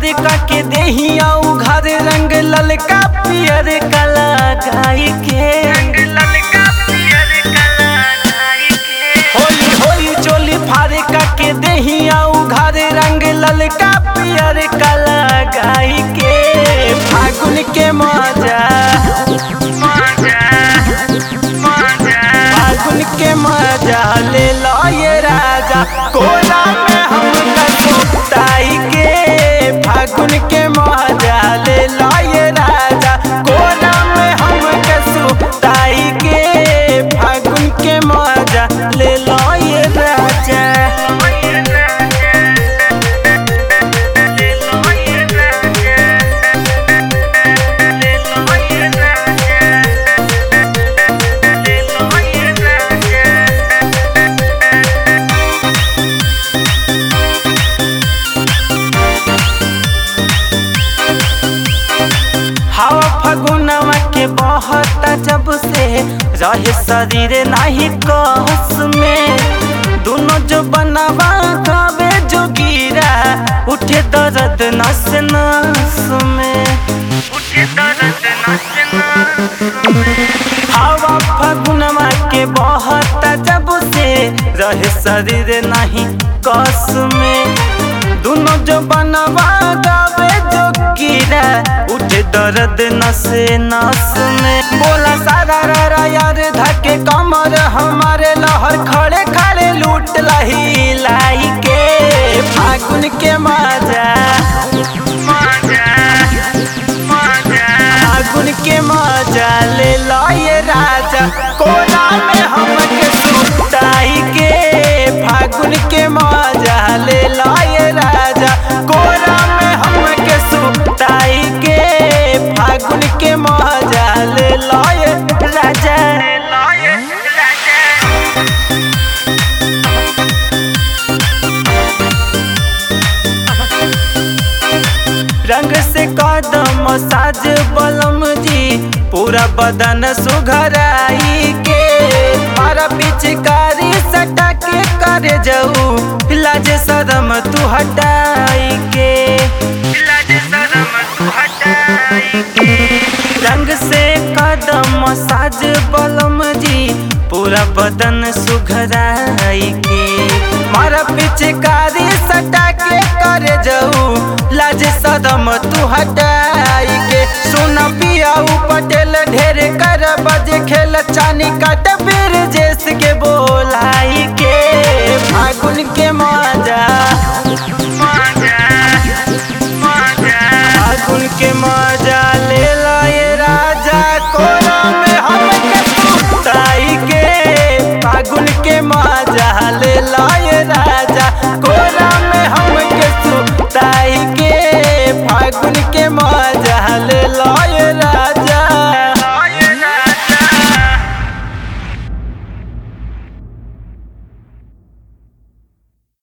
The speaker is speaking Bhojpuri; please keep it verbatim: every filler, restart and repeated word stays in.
का के देहिया घर रंग ललका पियर कला गाई के होली होली चोली फारे का के देहिया घर रंग ललका पियर कला गाई के फागुन के मजा फागुन के मजा ले लो ये राजा कोला में हम कसुताई के फागुन के मजा ले लो ये राजा कोला में हम कसुताई के फागुन के मजा ले लो ये राजा। हवा फगुनवा के बहुत जब से रहे शरीर नहीं कस में दोनों जो बनवा गावे जो गिरा उठे दर्द नस नस में उठे दर्द नस नस में हवा फगुनवा के बहुत जब से रहे शरीर नहीं कस में दोनों जो बनवा गावे जो गिरा उठे दर्द नसे नस में बोला सारा रा यार धके कमर हमारे लहर खड़े खड़े लूट लही लाई के फागुन के मजा फागुन के मजा ले लो ये राजा कोला में हम के सुताई के फागुन के मजा ले लो ये राजा कोला में हम के सुताई के फागुन के मजा ले लो ये राजा। रंग से कदम साज बलम जी पूरा बदन सुघराई के मारा पिचकारी सटा के करे जाऊ लाज शरम तू हटाई के लाज शरम तू हटाई के रंग से कदम साज बलम जी पूरा बदन सुघराई के मारा पिचकारी सटा के करे जाऊ लाज सदम तू हटाई के सुना पिया पटेल ढेर कर बजे खेल चानी काट फिर जैस के